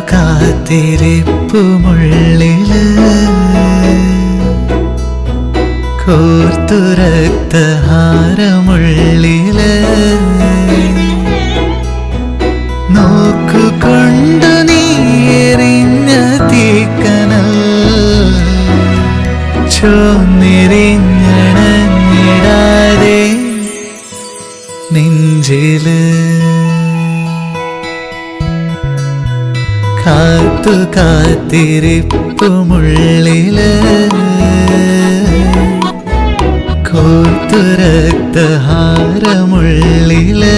കാത്തിരിപ്പുമുള്ളില് കോർത്തു രക്തഹാരമുള്ളില് നോക്കുകൊണ്ടു നീറിഞ്ഞ തീക്കനൽ ചോന്നിരിഞ്ഞണഞ്ഞിടാതെ നെഞ്ചില് കാത്തു കാത്തിരിപ്പുമുള്ളില് കോർത്തു രക്തഹാരമുള്ളില്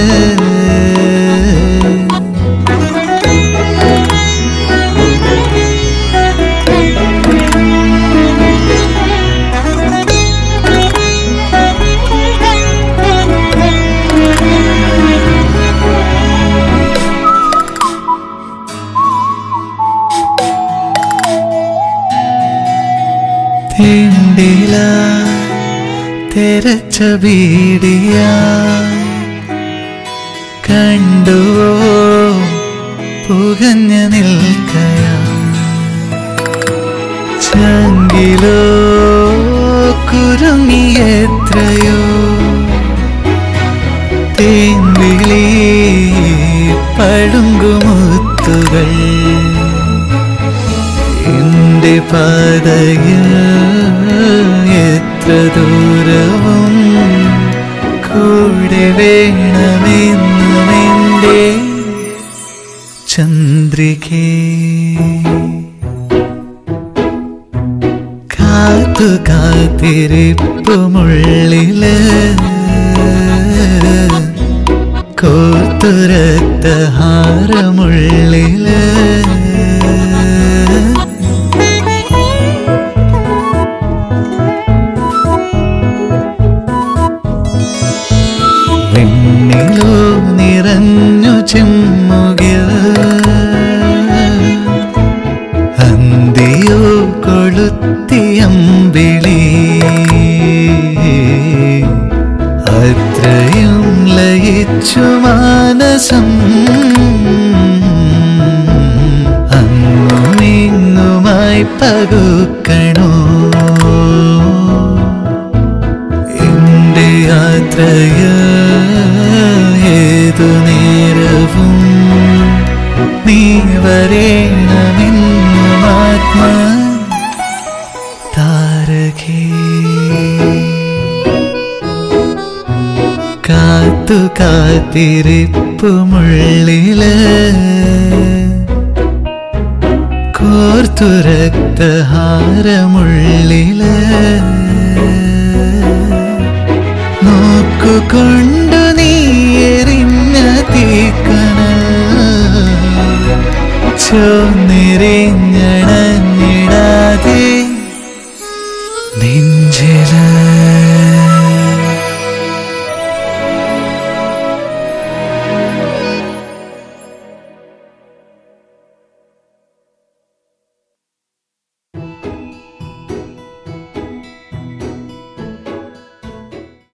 തിണ്ടില തെരച്ച ബീഡിയ കണ്ടുവോ പുകഞ്ഞ നിൽക്കയ ചങ്കിലോ കുരുങ്ങിയെത്രയോ തേൻവിളി പടുങ്കുമുത്തുകൾ എന്റെ പാതയിൽ എത്ര ദൂരവും കൂടെ വേണമെന്നും എന്റെ ചന്ദ്രികേ കാത്തു കാത്തിരിപ്പുമുള്ളില് കോർത്തു രക്തഹാരമുള്ളില് വെണ്ണിലോ നിറഞ്ഞു ചെമ്മുകിൽ അന്തിയോ കൊളുത്തിയമ്പിളി അത്രയും ലയിച്ചു മാനസം അങ്ങുമിങ്ങുമായി പകുക്കണോ എന്റെ യാത്രയ ഏതു നേരവും നീ വരേണമെന്നും ആത്മാ താരകേ കാത്തു കാത്തിരിപ്പുമുള്ളില് കോർത്തു രക്തഹാരമുള്ളില് നോക്കുകൊണ്ടു നീറിഞ്ഞ തീക്കനൽ ചോന്നിരിഞ്ഞ